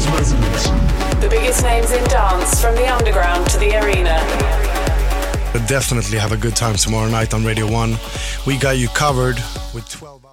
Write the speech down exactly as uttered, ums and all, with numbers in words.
The biggest names in dance, from the underground to the arena. Definitely have a good time tomorrow night on Radio one. We got you covered with twelve